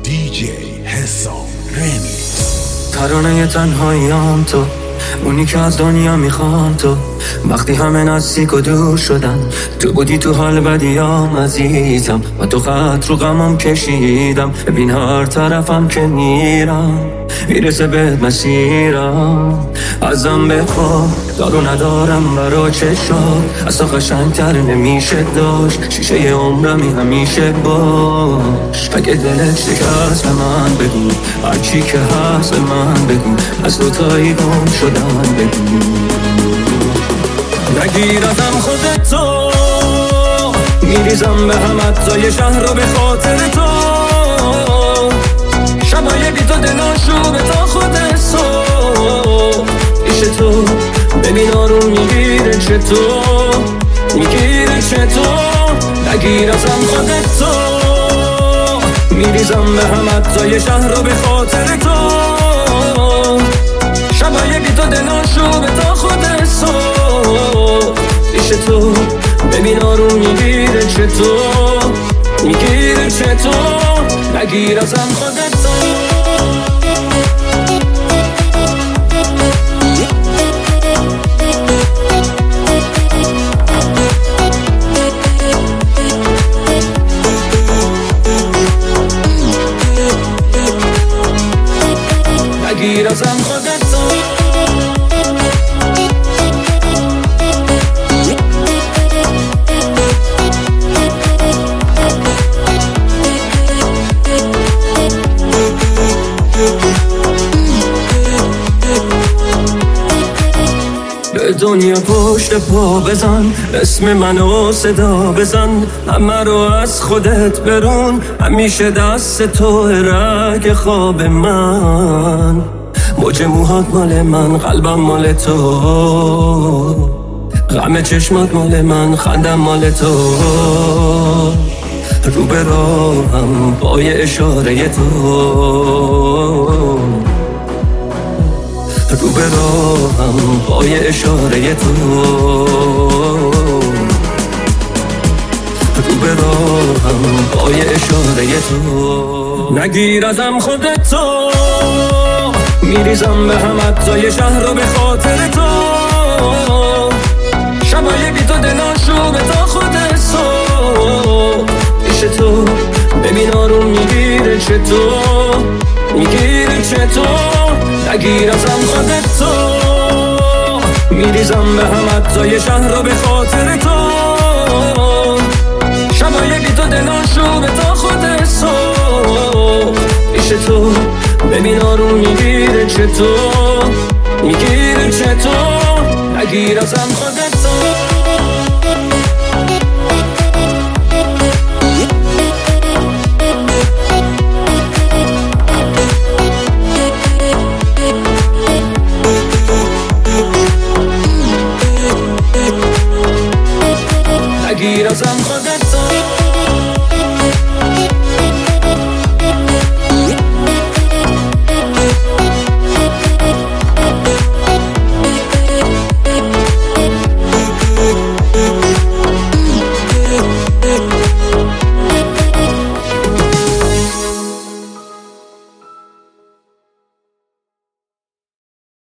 DJ حسام رمیکس. ترانه تنهاییام تو، اونی که از دنیا میخوام تو. وقتی همه نزدیک و دور شدن، تو بودی تو حال بدیام عزیزم، و تو خط رو غمم کشیدم. ببین هر طرفم که میرم میرسه بهت مسیرم. ازم بخوا دارو ندارم برا چشات، اصلا قشنگتر نمیشه داشت. شیشه عمرمی همیشه باش. اگه دلت شکست به من بگو، هرچی که هست به من بگو، از دوتایی گم شدن بگو. نگیر ازم خودتو، میریزم به هم اجزای شهر رو به خاطر تو. شبای بی تو دلاشو به تا خود صبح پیش تو. ببین آروم میگیره چطور، میگیره چطور. نگیر ازم خودتو، میریزم به هم اجزای شهر رو به خاطر تو. شبای بی تو دلاشو به تا خود صبح پیش تو. ببین آروم میگیره چطور، میگیره چطور. نگیر ازم خودتو. نگیر ازم خودتو. به دنیا پشت پا بزن، اسم منو صدا بزن. همه رو از خودت برون، همیشه دست تو رگ خواب من. موج موهات مال من، قلبم مال تو. غم چشمات مال من، خندم مال تو. رو به راهم پای اشاره تو. رو به راهم پای اشاره تو. رو به راهم پای اشاره تو. نگیر ازم خودتو، میریزم به هم اجزای شهر رو به خاطر تو. شبای بی تو دلاشو به تا خود صبح پیش تو. ببین آروم میگیره چطور، میگیره چطور. نگیر ازم خودتو، میریزم به هم اجزای شهر رو به خاطر تو. شبای بی تو دلاشو به تا خود صبح پیش تو. ببین آروم میگیره چطور، میگیره چطور. نگیر ازم خودتو.